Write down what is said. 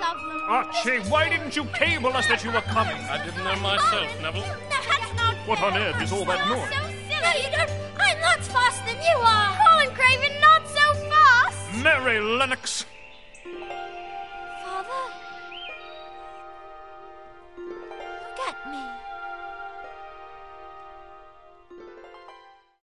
problem. Archie, why didn't you cable us that you were coming? I didn't know myself, Neville. That's not What on earth is all that so noise? silly. No, you don't. I'm lots faster than you are. Colin Craven, not so fast. Mary Lennox!